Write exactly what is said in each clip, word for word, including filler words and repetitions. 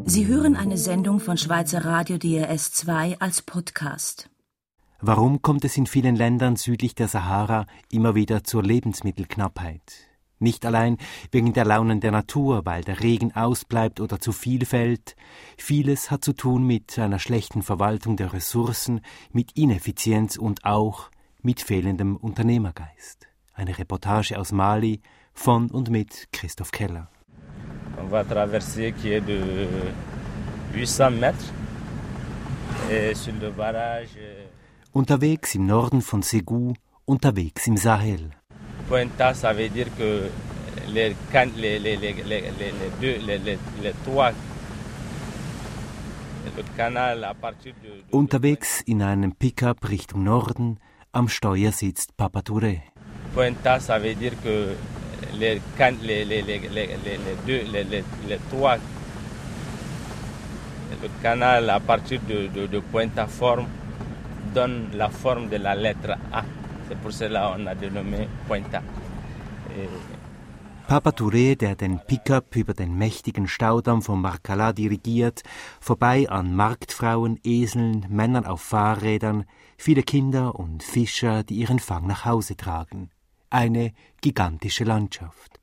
Sie hören eine Sendung von Schweizer Radio D R S zwei als Podcast. Warum kommt es in vielen Ländern südlich der Sahara immer wieder zur Lebensmittelknappheit? Nicht allein wegen der Launen der Natur, weil der Regen ausbleibt oder zu viel fällt. Vieles hat zu tun mit einer schlechten Verwaltung der Ressourcen, mit Ineffizienz und auch mit fehlendem Unternehmergeist. Eine Reportage aus Mali von und mit Christoph Keller. On va traverser qui est de huit-cents mètres et sur le barrage. Unterwegs im Norden von Ségou, unterwegs im Sahel. Pointa, ça veut dire que les, les, les, les, les, les, deux, les, les, les trois, le canal à partir de, de Unterwegs in einem Pickup Richtung Norden, am Steuer sitzt Papa Touré. Pointa, ça veut dire que les, les, les, les, les, les, deux, les, les, les trois, le canal à partir de, de, de Pointa forme donne la forme de la lettre A. C'est pour cela qu'on a dénommé Pointa. Papa Touré, der den Pickup über den mächtigen Staudamm von Marcala dirigiert, vorbei an Marktfrauen, Eseln, Männern auf Fahrrädern, viele Kinder und Fischer, die ihren Fang nach Hause tragen. Eine gigantische Landschaft.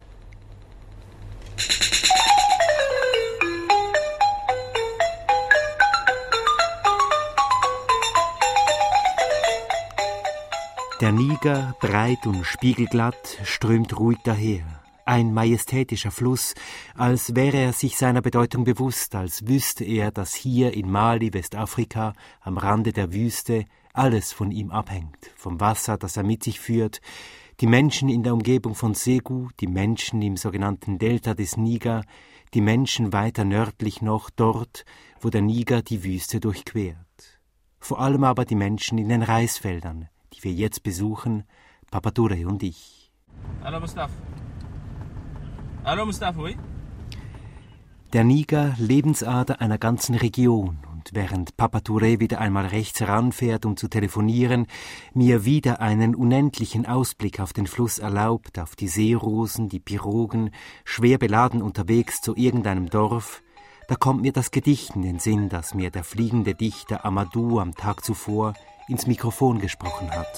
Der Niger, breit und spiegelglatt, strömt ruhig daher. Ein majestätischer Fluss, als wäre er sich seiner Bedeutung bewusst, als wüsste er, dass hier in Mali, Westafrika, am Rande der Wüste, alles von ihm abhängt. Vom Wasser, das er mit sich führt, die Menschen in der Umgebung von Ségou, die Menschen im sogenannten Delta des Niger, die Menschen weiter nördlich noch, dort, wo der Niger die Wüste durchquert. Vor allem aber die Menschen in den Reisfeldern, die wir jetzt besuchen, Papa Touré und ich. Hallo Mustafa. Hallo Mustafa, oui? Der Niger, Lebensader einer ganzen Region. Und während Papa Touré wieder einmal rechts heranfährt, um zu telefonieren, mir wieder einen unendlichen Ausblick auf den Fluss erlaubt, auf die Seerosen, die Pirogen, schwer beladen unterwegs zu irgendeinem Dorf, da kommt mir das Gedicht in den Sinn, das mir der fliegende Dichter Amadou am Tag zuvor ins Mikrofon gesprochen hat.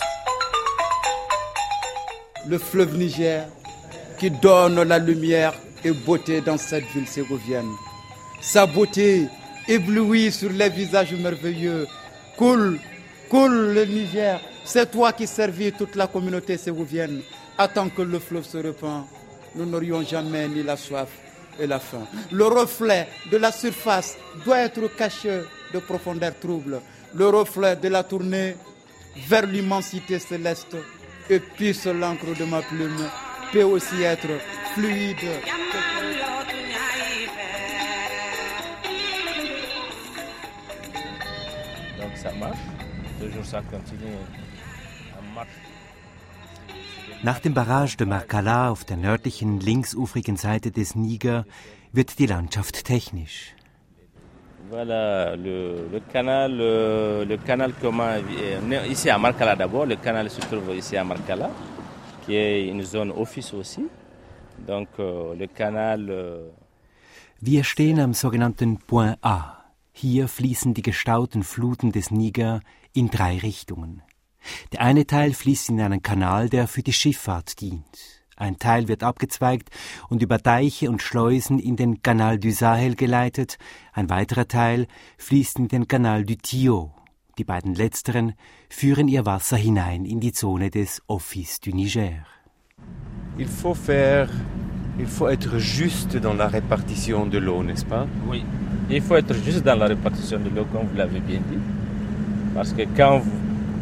Le fleuve Niger, qui donne la lumière et beauté dans cette ville ségovienne. Sa beauté éblouit sur les visages merveilleux. Coule, coule le Niger, c'est toi qui servis toute la communauté ségovienne. Attends que le fleuve se répand, nous n'aurions jamais ni la soif et la faim. Le reflet de la surface doit être caché de profondeurs troubles. Le reflet de la tournée vers l'immensité céleste, et puisse l'encre de ma plume peut aussi être fluide. Donc ça marche, toujours ça continue, ça marche. Nach dem Barrage de Marcala auf der nördlichen, linksufrigen Seite des Niger wird die Landschaft technisch. Voilà, le, le canal, le, le canal comment, ici à Marcala d'abord, le canal se trouve ici à Marcala, qui est une zone office aussi. Donc euh, le canal. Euh Wir stehen am sogenannten Point A. Hier fließen die gestauten Fluten des Niger in drei Richtungen. Der eine Teil fließt in einen Kanal, der für die Schifffahrt dient. Ein Teil wird abgezweigt und über Deiche und Schleusen in den Canal du Sahel geleitet. Ein weiterer Teil fließt in den Canal du Tio. Die beiden letzteren führen ihr Wasser hinein in die Zone des Office du Niger. Il faut faire, il faut être juste dans la répartition de l'eau, n'est-ce pas? Oui, il faut être juste dans la répartition de l'eau, comme vous l'avez bien dit. Parce que quand vous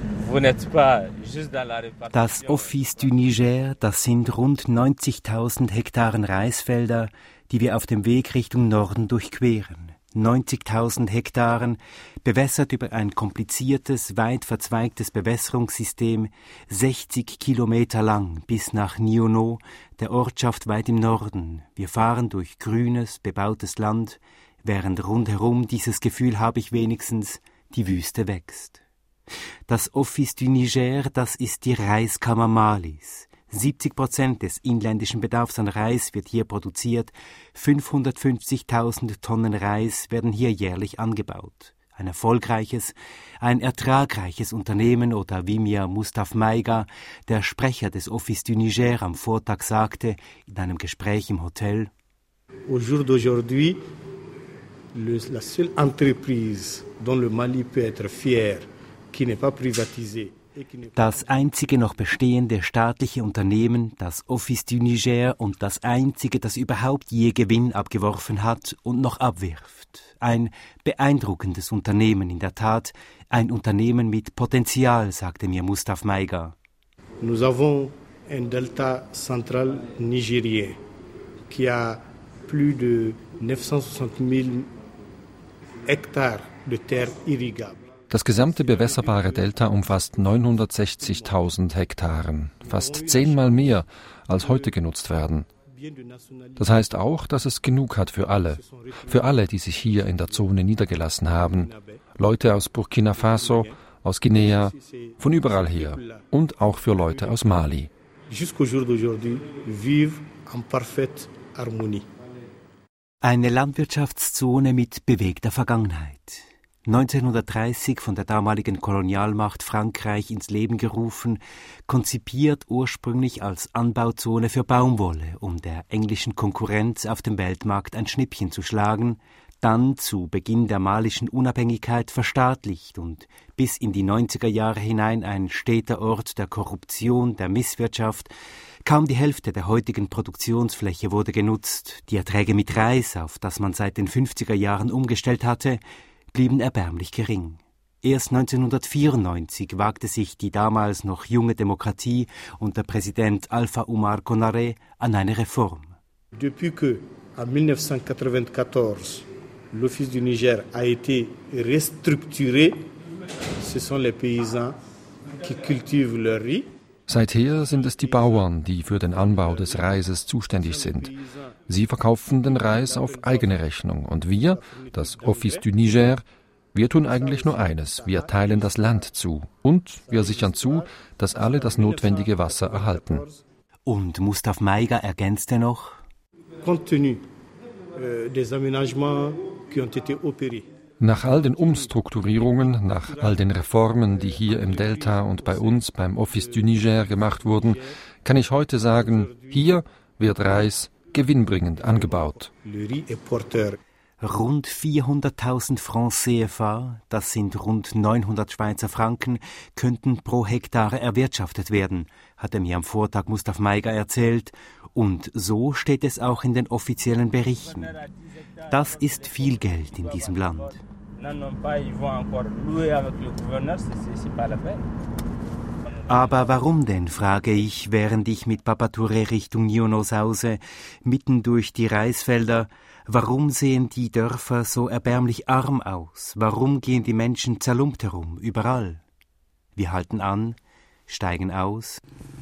Das Office du Niger, das sind rund neunzigtausend Hektaren Reisfelder, die wir auf dem Weg Richtung Norden durchqueren. neunzigtausend Hektaren, bewässert über ein kompliziertes, weit verzweigtes Bewässerungssystem, sechzig Kilometer lang bis nach Niono, der Ortschaft weit im Norden. Wir fahren durch grünes, bebautes Land, während rundherum, dieses Gefühl habe ich wenigstens, die Wüste wächst. Das Office du Niger, das ist die Reiskammer Malis. siebzig Prozent des inländischen Bedarfs an Reis wird hier produziert. fünfhundertfünfzigtausend Tonnen Reis werden hier jährlich angebaut. Ein erfolgreiches, ein ertragreiches Unternehmen oder wie mir Mustaf Maiga, der Sprecher des Office du Niger, am Vortag sagte, in einem Gespräch im Hotel: Au jour d'aujourd'hui, le, la seule entreprise dont le Mali peut être fier, qui n'est pas privatisée. Das einzige noch bestehende staatliche Unternehmen, das Office du Niger, und das einzige, das überhaupt je Gewinn abgeworfen hat und noch abwirft. Ein beeindruckendes Unternehmen, in der Tat, ein Unternehmen mit Potenzial, sagte mir Mustaf Maiga. Nous avons un delta central nigérien qui a plus de neunhundertsoixante mille hectares de terre irrigable. Das gesamte bewässerbare Delta umfasst neunhundertsechzigtausend Hektaren, fast zehnmal mehr, als heute genutzt werden. Das heißt auch, dass es genug hat für alle, für alle, die sich hier in der Zone niedergelassen haben, Leute aus Burkina Faso, aus Guinea, von überall her und auch für Leute aus Mali. Eine Landwirtschaftszone mit bewegter Vergangenheit. neunzehnhundertdreißig von der damaligen Kolonialmacht Frankreich ins Leben gerufen, konzipiert ursprünglich als Anbauzone für Baumwolle, um der englischen Konkurrenz auf dem Weltmarkt ein Schnippchen zu schlagen, dann zu Beginn der malischen Unabhängigkeit verstaatlicht und bis in die neunziger Jahre hinein ein steter Ort der Korruption, der Misswirtschaft. Kaum die Hälfte der heutigen Produktionsfläche wurde genutzt. Die Erträge mit Reis, auf das man seit den fünfziger Jahren umgestellt hatte, blieben erbärmlich gering. Erst neunzehnhundertvierundneunzig wagte sich die damals noch junge Demokratie unter Präsident Alpha Oumar Konaré an eine Reform. Depuis que, en dix-neuf cent quatre-vingt-quatorze, l'Office du Niger a été restructuré, ce sont les paysans qui cultivent leur riz. Seither sind es die Bauern, die für den Anbau des Reises zuständig sind. Sie verkaufen den Reis auf eigene Rechnung und wir, das Office du Niger, wir tun eigentlich nur eines, wir teilen das Land zu und wir sichern zu, dass alle das notwendige Wasser erhalten. Und Mustaf Maiga ergänzte noch: Compte tenu des aménagements qui ont été opérés. Nach all den Umstrukturierungen, nach all den Reformen, die hier im Delta und bei uns beim Office du Niger gemacht wurden, kann ich heute sagen, hier wird Reis gewinnbringend angebaut. Rund vierhunderttausend Francs C F A, das sind rund neunhundert Schweizer Franken, könnten pro Hektar erwirtschaftet werden, hat er mir am Vortag Mustaf Maiga erzählt. Und so steht es auch in den offiziellen Berichten. Das ist viel Geld in diesem Land. Aber warum denn, frage ich, während ich mit Papa Touré Richtung Niono sause, mitten durch die Reisfelder. Warum sehen die Dörfer so erbärmlich arm aus? Warum gehen die Menschen zerlumpt herum, überall? Wir halten an, steigen aus.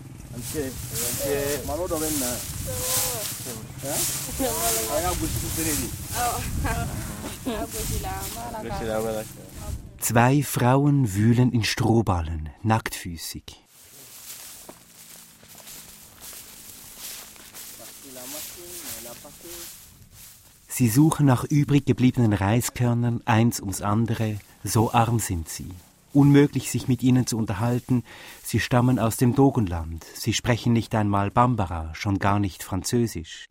Zwei Frauen wühlen in Strohballen, nacktfüßig. Sie suchen nach übrig gebliebenen Reiskörnern, eins ums andere, so arm sind sie. Unmöglich, sich mit ihnen zu unterhalten, sie stammen aus dem Dogonland, sie sprechen nicht einmal Bambara, schon gar nicht Französisch.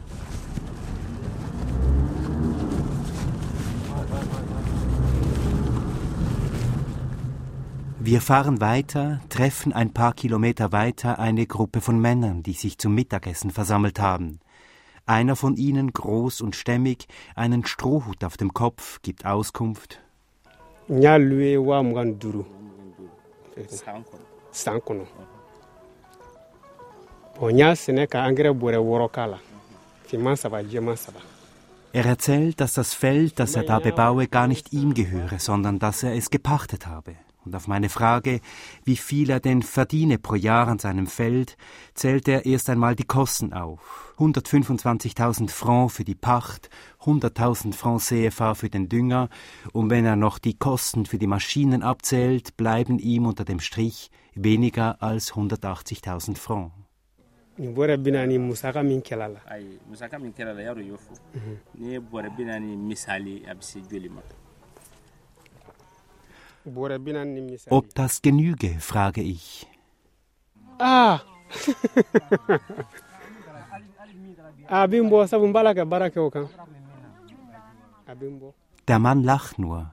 Wir fahren weiter, treffen ein paar Kilometer weiter eine Gruppe von Männern, die sich zum Mittagessen versammelt haben. Einer von ihnen, groß und stämmig, einen Strohhut auf dem Kopf, gibt Auskunft. Er erzählt, dass das Feld, das er da bebaue, gar nicht ihm gehöre, sondern dass er es gepachtet habe. Und auf meine Frage, wie viel er denn verdiene pro Jahr an seinem Feld, zählt er erst einmal die Kosten auf. hundertfünfundzwanzigtausend Francs für die Pacht, hunderttausend Francs C F A für den Dünger, und wenn er noch die Kosten für die Maschinen abzählt, bleiben ihm unter dem Strich weniger als hundertachtzigtausend Francs. Ob das genüge, frage ich. Ah! Der Mann lacht nur.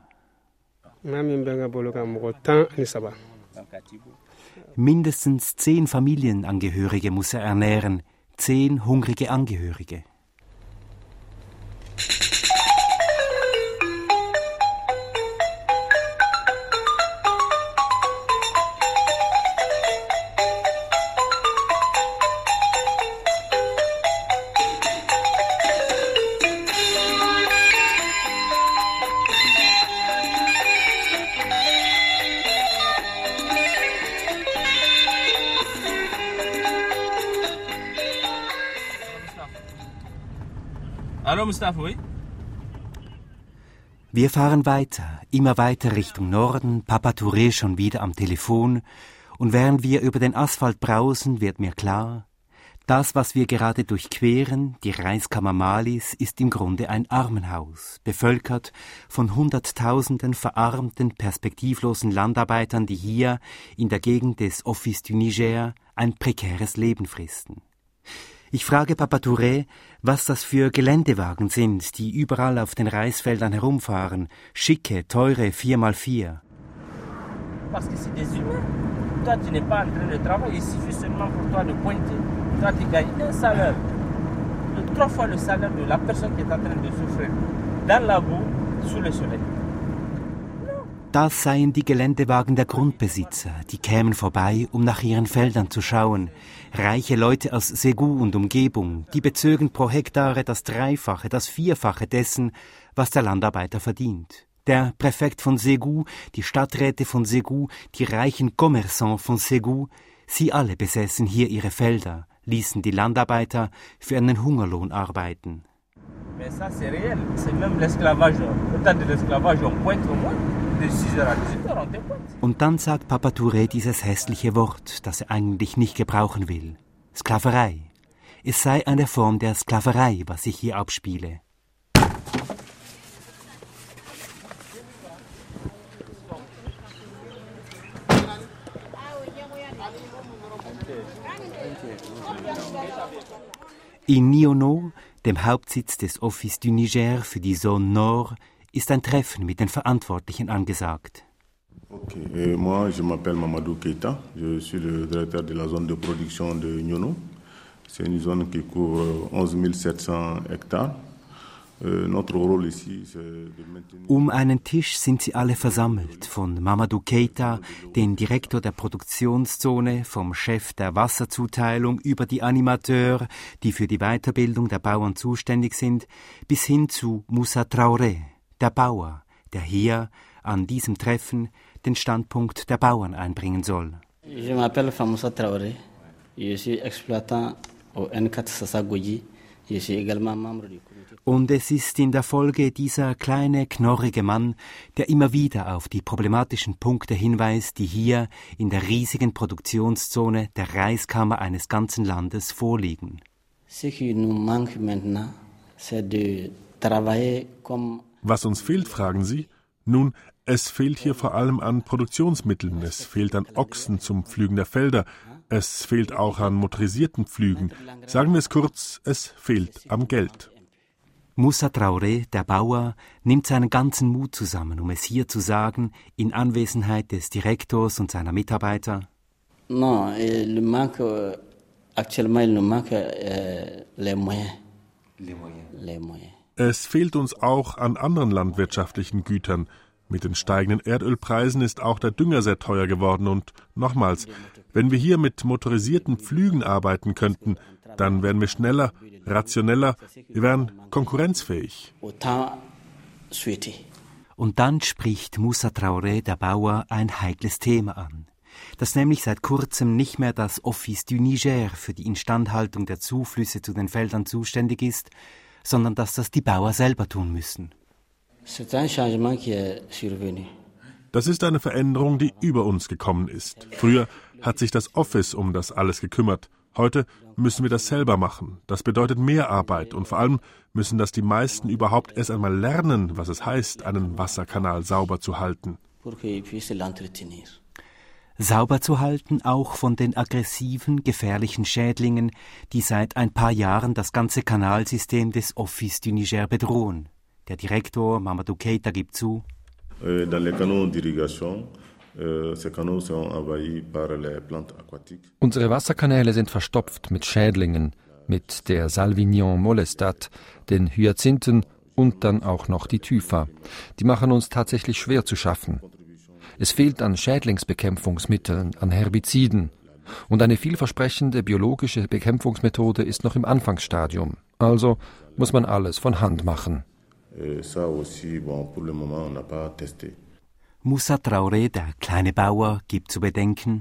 Mindestens zehn Familienangehörige muss er ernähren, zehn hungrige Angehörige. Hallo Mustafa, oui? Wir fahren weiter, immer weiter Richtung Norden, Papa Touré schon wieder am Telefon, und während wir über den Asphalt brausen, wird mir klar, das, was wir gerade durchqueren, die Reiskammer Malis, ist im Grunde ein Armenhaus, bevölkert von Hunderttausenden verarmten, perspektivlosen Landarbeitern, die hier in der Gegend des Office du Niger ein prekäres Leben fristen. Ich frage Papa Touré, was das für Geländewagen sind, die überall auf den Reisfeldern herumfahren, schicke, teure vier mal vier. Parce que c'est des humains. Toi, tu n'es pas en train de travailler. Il suffit seulement pour toi de pointer. Toi, tu gagnes un salaire. Trois fois le salaire de la personne qui est en train de souffrir. Dans la boue, sous le soleil. Das seien die Geländewagen der Grundbesitzer, die kämen vorbei, um nach ihren Feldern zu schauen. Reiche Leute aus Ségou und Umgebung, die bezögen pro Hektare das Dreifache, das Vierfache dessen, was der Landarbeiter verdient. Der Präfekt von Ségou, die Stadträte von Ségou, die reichen Commerçants von Ségou, sie alle besessen hier ihre Felder, ließen die Landarbeiter für einen Hungerlohn arbeiten. Mais ça c'est réel, c'est même l'esclavage. Autant de l'esclavage, on pointe au moins. Und dann sagt Papa Touré dieses hässliche Wort, das er eigentlich nicht gebrauchen will. Sklaverei. Es sei eine Form der Sklaverei, was sich hier abspiele. In Niono, dem Hauptsitz des Office du Niger für die Zone Nord, ist ein Treffen mit den Verantwortlichen angesagt. Okay. Et moi, je m'appelle Mamadou Keita. Je suis le directeur de la zone de production de Niono. C'est une zone qui couvre onze mille sept cents hectares. Notre rôle ici, c'est de maintenir... Um einen Tisch sind sie alle versammelt, von Mamadou Keita, den Direktor der Produktionszone, vom Chef der Wasserzuteilung über die Animateure, die für die Weiterbildung der Bauern zuständig sind, bis hin zu Moussa Traoré, der Bauer, der hier an diesem Treffen den Standpunkt der Bauern einbringen soll. Je m'appelle Famoussa Traoré. Je suis exploitant au N quatre Sassagoji. Je suis également membre du comité. Und es ist in der Folge dieser kleine, knorrige Mann, der immer wieder auf die problematischen Punkte hinweist, die hier in der riesigen Produktionszone der Reiskammer eines ganzen Landes vorliegen. Ce qui nous manque maintenant, c'est de travailler comme... Was uns fehlt, fragen Sie? Nun, es fehlt hier vor allem an Produktionsmitteln, es fehlt an Ochsen zum Pflügen der Felder, es fehlt auch an motorisierten Pflügen. Sagen wir es kurz, es fehlt am Geld. Moussa Traoré, der Bauer, nimmt seinen ganzen Mut zusammen, um es hier zu sagen, in Anwesenheit des Direktors und seiner Mitarbeiter. Non, il manque, actuellement il nous manque euh, les moyens. Les moyens. Les moyens. Es fehlt uns auch an anderen landwirtschaftlichen Gütern. Mit den steigenden Erdölpreisen ist auch der Dünger sehr teuer geworden. Und nochmals, wenn wir hier mit motorisierten Pflügen arbeiten könnten, dann wären wir schneller, rationeller, wir wären konkurrenzfähig. Und dann spricht Moussa Traoré, der Bauer, ein heikles Thema an, dass nämlich seit kurzem nicht mehr das Office du Niger für die Instandhaltung der Zuflüsse zu den Feldern zuständig ist, sondern dass das die Bauer selber tun müssen. Das ist eine Veränderung, die über uns gekommen ist. Früher hat sich das Office um das alles gekümmert. Heute müssen wir das selber machen. Das bedeutet mehr Arbeit und vor allem müssen das die meisten überhaupt erst einmal lernen, was es heißt, einen Wasserkanal sauber zu halten. Sauber zu halten, auch von den aggressiven, gefährlichen Schädlingen, die seit ein paar Jahren das ganze Kanalsystem des Office du Niger bedrohen. Der Direktor Mamadou Keita gibt zu: Unsere Wasserkanäle sind verstopft mit Schädlingen, mit der Salvignon molestat, den Hyazinthen und dann auch noch die Typha. Die machen uns tatsächlich schwer zu schaffen. Es fehlt an Schädlingsbekämpfungsmitteln, an Herbiziden. Und eine vielversprechende biologische Bekämpfungsmethode ist noch im Anfangsstadium. Also muss man alles von Hand machen. Moussa Traoré, der kleine Bauer, gibt zu bedenken: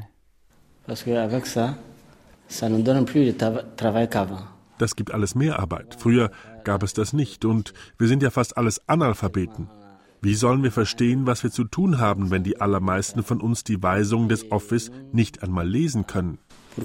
Das gibt alles mehr Arbeit. Früher gab es das nicht und wir sind ja fast alles Analphabeten. Wie sollen wir verstehen, was wir zu tun haben, wenn die allermeisten von uns die Weisungen des Office nicht einmal lesen können?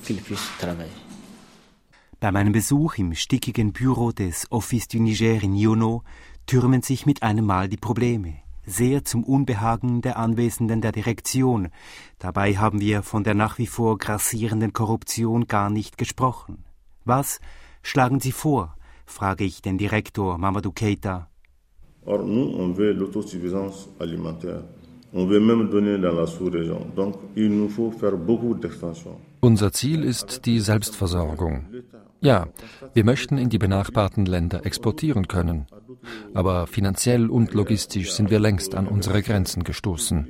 Bei meinem Besuch im stickigen Büro des Office du Niger in Yono türmen sich mit einem Mal die Probleme. Sehr zum Unbehagen der Anwesenden der Direktion. Dabei haben wir von der nach wie vor grassierenden Korruption gar nicht gesprochen. Was schlagen Sie vor? Frage ich den Direktor Mamadou Keita. Or, nous, on veut l'autosuffisance alimentaire. On veut même donner dans la sous-région. Donc, il nous faut faire beaucoup d'extension. Unser Ziel ist die Selbstversorgung. Ja, wir möchten in die benachbarten Länder exportieren können. Aber finanziell und logistisch sind wir längst an unsere Grenzen gestoßen.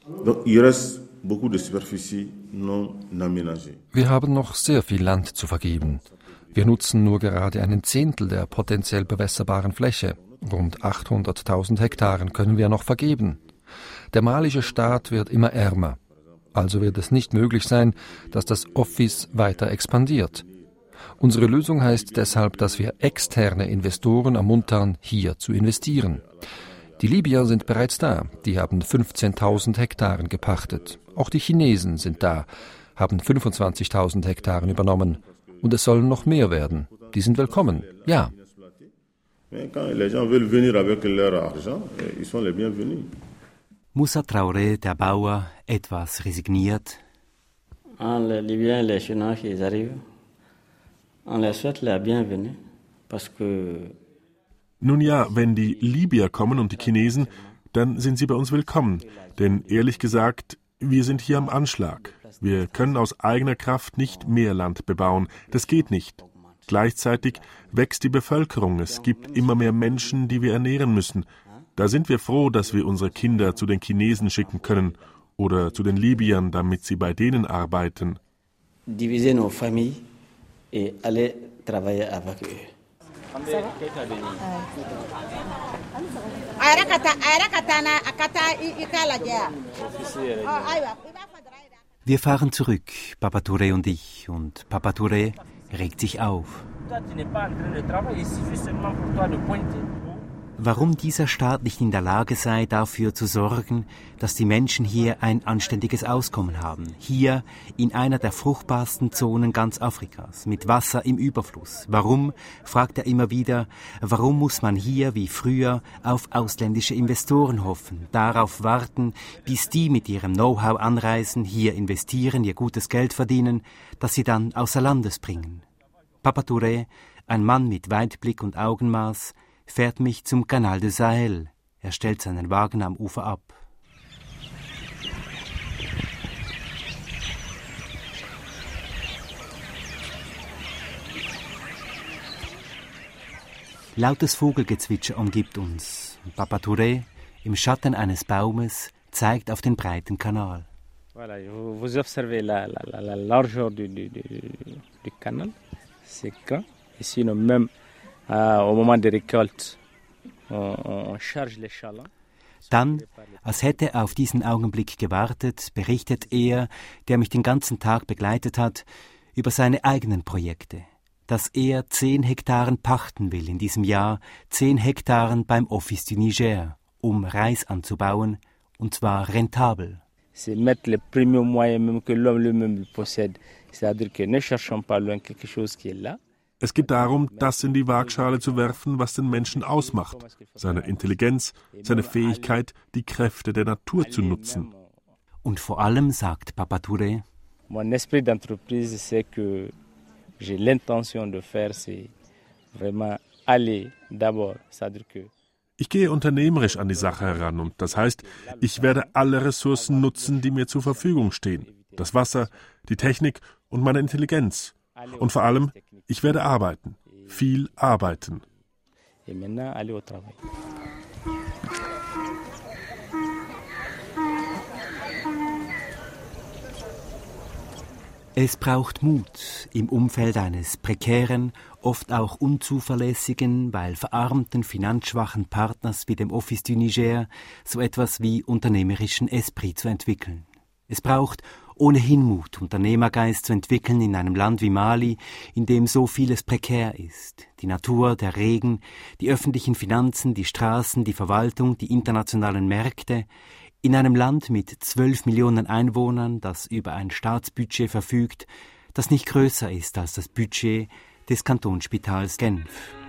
Wir haben noch sehr viel Land zu vergeben. Wir nutzen nur gerade einen Zehntel der potenziell bewässerbaren Fläche. Rund achthunderttausend Hektaren können wir noch vergeben. Der malische Staat wird immer ärmer. Also wird es nicht möglich sein, dass das Office weiter expandiert. Unsere Lösung heißt deshalb, dass wir externe Investoren ermuntern, hier zu investieren. Die Libyer sind bereits da. Die haben fünfzehntausend Hektaren gepachtet. Auch die Chinesen sind da, haben fünfundzwanzigtausend Hektaren übernommen. Und es sollen noch mehr werden. Die sind willkommen, ja. Moussa Traoré, der Bauer, etwas resigniert. Nun ja, wenn die Libyer kommen und die Chinesen, dann sind sie bei uns willkommen. Denn ehrlich gesagt, wir sind hier am Anschlag. Wir können aus eigener Kraft nicht mehr Land bebauen. Das geht nicht. Gleichzeitig wächst die Bevölkerung. Es gibt immer mehr Menschen, die wir ernähren müssen. Da sind wir froh, dass wir unsere Kinder zu den Chinesen schicken können oder zu den Libyern, damit sie bei denen arbeiten. Diviser nos familles et aller travailler avec eux. Wir fahren zurück, Papa Touré und ich, und Papa Touré regt sich auf. Warum dieser Staat nicht in der Lage sei, dafür zu sorgen, dass die Menschen hier ein anständiges Auskommen haben. Hier in einer der fruchtbarsten Zonen ganz Afrikas, mit Wasser im Überfluss. Warum, fragt er immer wieder, warum muss man hier wie früher auf ausländische Investoren hoffen, darauf warten, bis die mit ihrem Know-how anreisen, hier investieren, ihr gutes Geld verdienen, das sie dann außer Landes bringen. Papa Touré, ein Mann mit Weitblick und Augenmaß, fährt mich zum Canal de Sahel. Er stellt seinen Wagen am Ufer ab. Lautes Vogelgezwitscher umgibt uns. Papa Touré, im Schatten eines Baumes, zeigt auf den breiten Kanal. Voilà, vous observez la, la, la largeur du, du, du, du canal. C'est grand. Ici, même Uh, au moment der Récolte, on, on charge les chalands. Dann, als hätte er auf diesen Augenblick gewartet, berichtet er, der mich den ganzen Tag begleitet hat, über seine eigenen Projekte. Dass er zehn Hektaren pachten will in diesem Jahr, zehn Hektaren beim Office du Niger, um Reis anzubauen, und zwar rentabel. C'est mettre les premiers moyens même que l'homme lui-même possède. Es geht darum, das in die Waagschale zu werfen, was den Menschen ausmacht. Seine Intelligenz, seine Fähigkeit, die Kräfte der Natur zu nutzen. Und vor allem, sagt Papa Touré, Mon esprit d'entreprise, c'est que j'ai l'intention de faire, c'est vraiment aller d'abord, c'est-à-dire que Ich gehe unternehmerisch an die Sache heran und das heißt, ich werde alle Ressourcen nutzen, die mir zur Verfügung stehen. Das Wasser, die Technik und meine Intelligenz. Und vor allem, ich werde arbeiten, viel arbeiten. Et maintenant, aller au travail. Es braucht Mut, im Umfeld eines prekären, oft auch unzuverlässigen, weil verarmten, finanzschwachen Partners wie dem Office du Niger so etwas wie unternehmerischen Esprit zu entwickeln. Es braucht ohnehin Mut, Unternehmergeist zu entwickeln in einem Land wie Mali, in dem so vieles prekär ist. Die Natur, der Regen, die öffentlichen Finanzen, die Straßen, die Verwaltung, die internationalen Märkte. In einem Land mit zwölf Millionen Einwohnern, das über ein Staatsbudget verfügt, das nicht größer ist als das Budget des Kantonsspitals Genf.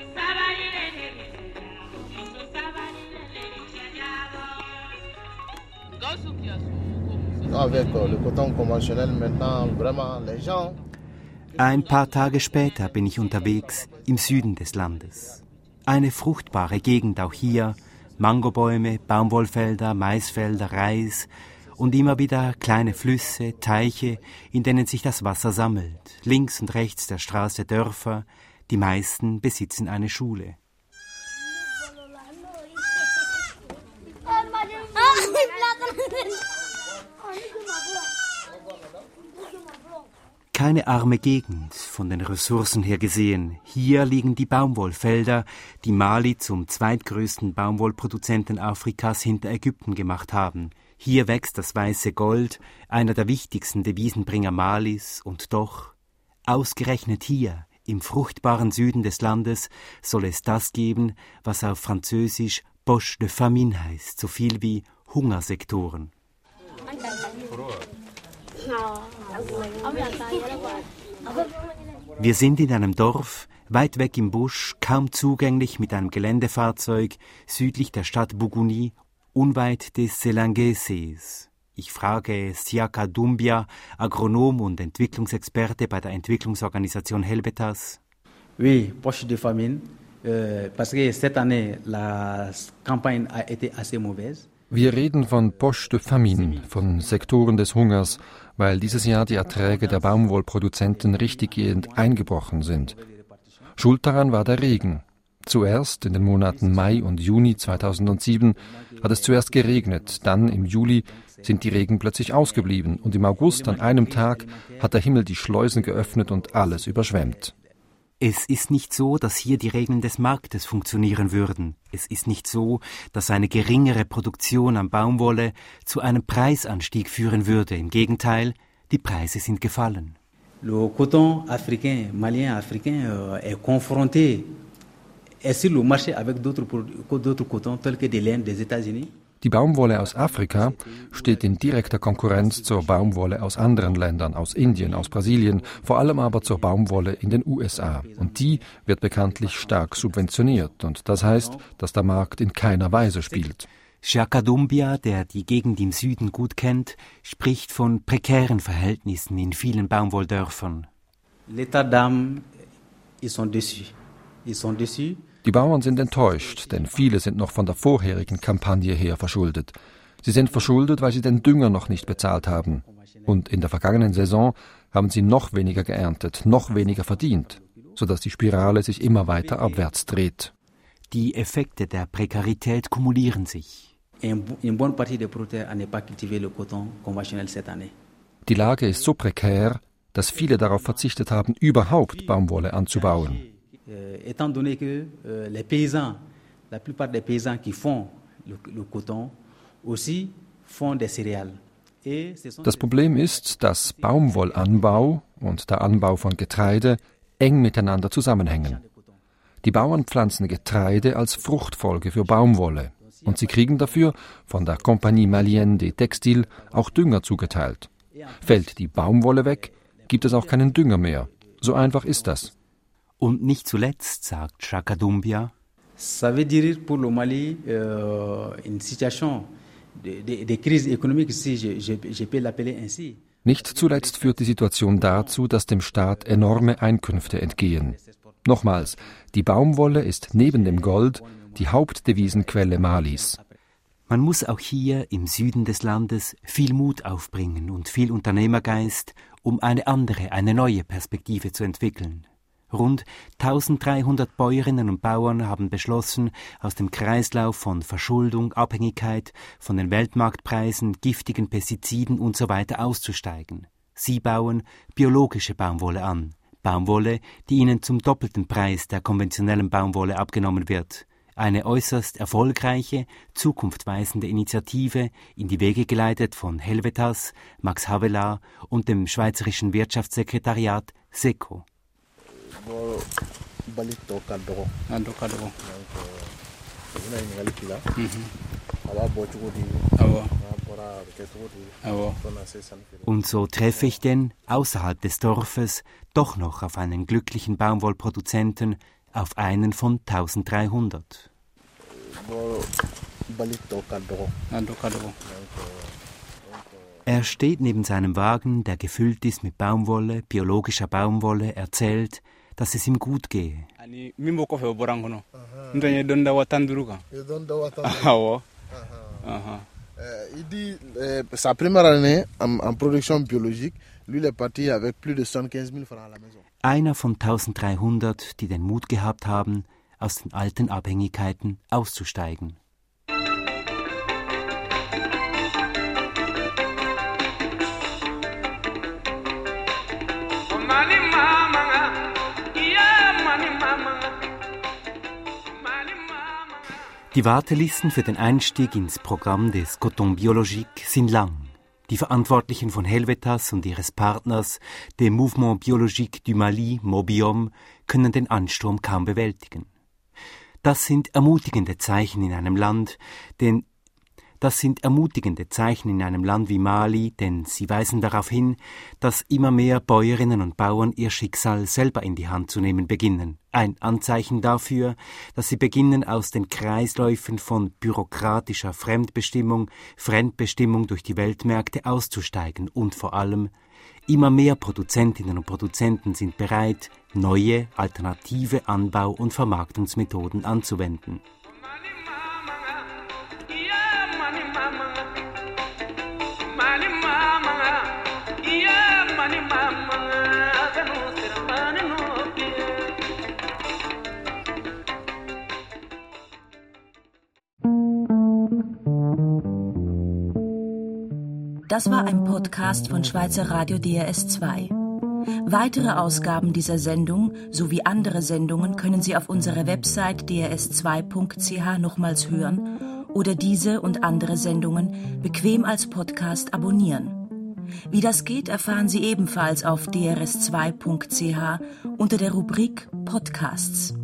Ein paar Tage später bin ich unterwegs im Süden des Landes. Eine fruchtbare Gegend auch hier, Mangobäume, Baumwollfelder, Maisfelder, Reis und immer wieder kleine Flüsse, Teiche, in denen sich das Wasser sammelt. Links und rechts der Straße Dörfer, die meisten besitzen eine Schule. Keine arme Gegend, von den Ressourcen her gesehen. Hier liegen die Baumwollfelder, die Mali zum zweitgrößten Baumwollproduzenten Afrikas hinter Ägypten gemacht haben. Hier wächst das weiße Gold, einer der wichtigsten Devisenbringer Malis, und doch, ausgerechnet hier, im fruchtbaren Süden des Landes, soll es das geben, was auf Französisch Poche de Famine heißt, so viel wie Hungersektoren. Wir sind in einem Dorf, weit weg im Busch, kaum zugänglich mit einem Geländefahrzeug, südlich der Stadt Bougouni, unweit des Selangé-Sees. Ich frage Siaka Doumbia, Agronom und Entwicklungsexperte bei der Entwicklungsorganisation Helvetas. Oui, poche de famine, euh, parce que cette année la campagne a été assez mauvaise. Wir reden von Poche de Famine, von Sektoren des Hungers, weil dieses Jahr die Erträge der Baumwollproduzenten richtiggehend eingebrochen sind. Schuld daran war der Regen. Zuerst in den Monaten Mai und Juni zweitausendsieben hat es zuerst geregnet, dann im Juli sind die Regen plötzlich ausgeblieben und im August an einem Tag hat der Himmel die Schleusen geöffnet und alles überschwemmt. Es ist nicht so, dass hier die Regeln des Marktes funktionieren würden. Es ist nicht so, dass eine geringere Produktion an Baumwolle zu einem Preisanstieg führen würde. Im Gegenteil, die Preise sind gefallen. Le coton africain, malien africain est confronté est sur le marché avec d'autres d'autres cotons tels que des laines des États-Unis. Die Baumwolle aus Afrika steht in direkter Konkurrenz zur Baumwolle aus anderen Ländern, aus Indien, aus Brasilien, vor allem aber zur Baumwolle in den U S A. Und die wird bekanntlich stark subventioniert. Und das heißt, dass der Markt in keiner Weise spielt. Siaka Doumbia, der die Gegend im Süden gut kennt, spricht von prekären Verhältnissen in vielen Baumwolldörfern. L'état d'âme, ils sont déçus. Ils sont déçus. Die Bauern sind enttäuscht, denn viele sind noch von der vorherigen Kampagne her verschuldet. Sie sind verschuldet, weil sie den Dünger noch nicht bezahlt haben. Und in der vergangenen Saison haben sie noch weniger geerntet, noch weniger verdient, sodass die Spirale sich immer weiter abwärts dreht. Die Effekte der Prekarität kumulieren sich. Die Lage ist so prekär, dass viele darauf verzichtet haben, überhaupt Baumwolle anzubauen. Euh, étant donné que euh, les paysans, la plupart des paysans qui font le, le coton aussi font des céréales. Das Problem ist, dass Baumwollanbau und der Anbau von Getreide eng miteinander zusammenhängen. Die Bauern pflanzen Getreide als Fruchtfolge für Baumwolle und sie kriegen dafür von der Compagnie Malienne des Textiles auch Dünger zugeteilt. Fällt die Baumwolle weg, gibt es auch keinen Dünger mehr. So einfach ist das. Und nicht zuletzt, sagt Chaka Doumbia, ça veut dire pour le Mali euh, une situation de, de, de crise économique, si je, je, je peux l'appeler ainsi. Nicht zuletzt führt die Situation dazu, dass dem Staat enorme Einkünfte entgehen. Nochmals, die Baumwolle ist neben dem Gold die Hauptdevisenquelle Malis. Man muss auch hier im Süden des Landes viel Mut aufbringen und viel Unternehmergeist, um eine andere, eine neue Perspektive zu entwickeln. Rund eintausenddreihundert Bäuerinnen und Bauern haben beschlossen, aus dem Kreislauf von Verschuldung, Abhängigkeit von den Weltmarktpreisen, giftigen Pestiziden usw. auszusteigen. Sie bauen biologische Baumwolle an. Baumwolle, die ihnen zum doppelten Preis der konventionellen Baumwolle abgenommen wird. Eine äußerst erfolgreiche, zukunftsweisende Initiative, in die Wege geleitet von Helvetas, Max Havelaar und dem Schweizerischen Wirtschaftssekretariat SECO. Und so treffe ich denn außerhalb des Dorfes doch noch auf einen glücklichen Baumwollproduzenten, auf einen von eintausenddreihundert. Er steht neben seinem Wagen, der gefüllt ist mit Baumwolle, biologischer Baumwolle, erzählt, dass es ihm gut gehe. Il dit euh, sa première année en, en production biologique, lui il est parti avec plus de soixante-quinze mille francs à la maison. Einer von eintausenddreihundert, die den Mut gehabt haben, aus den alten Abhängigkeiten auszusteigen. Die Wartelisten für den Einstieg ins Programm des Coton Biologique sind lang. Die Verantwortlichen von Helvetas und ihres Partners, dem Mouvement Biologique du Mali, Mobiom, können den Ansturm kaum bewältigen. Das sind ermutigende Zeichen in einem Land, denn Das sind ermutigende Zeichen in einem Land wie Mali, denn sie weisen darauf hin, dass immer mehr Bäuerinnen und Bauern ihr Schicksal selber in die Hand zu nehmen beginnen. Ein Anzeichen dafür, dass sie beginnen, aus den Kreisläufen von bürokratischer Fremdbestimmung, Fremdbestimmung durch die Weltmärkte auszusteigen und vor allem, immer mehr Produzentinnen und Produzenten sind bereit, neue, alternative Anbau- und Vermarktungsmethoden anzuwenden. Das war ein Podcast von Schweizer Radio D R S zwei. Weitere Ausgaben dieser Sendung sowie andere Sendungen können Sie auf unserer Website d r s zwei punkt c h nochmals hören oder diese und andere Sendungen bequem als Podcast abonnieren. Wie das geht, erfahren Sie ebenfalls auf d r s zwei punkt c h unter der Rubrik Podcasts.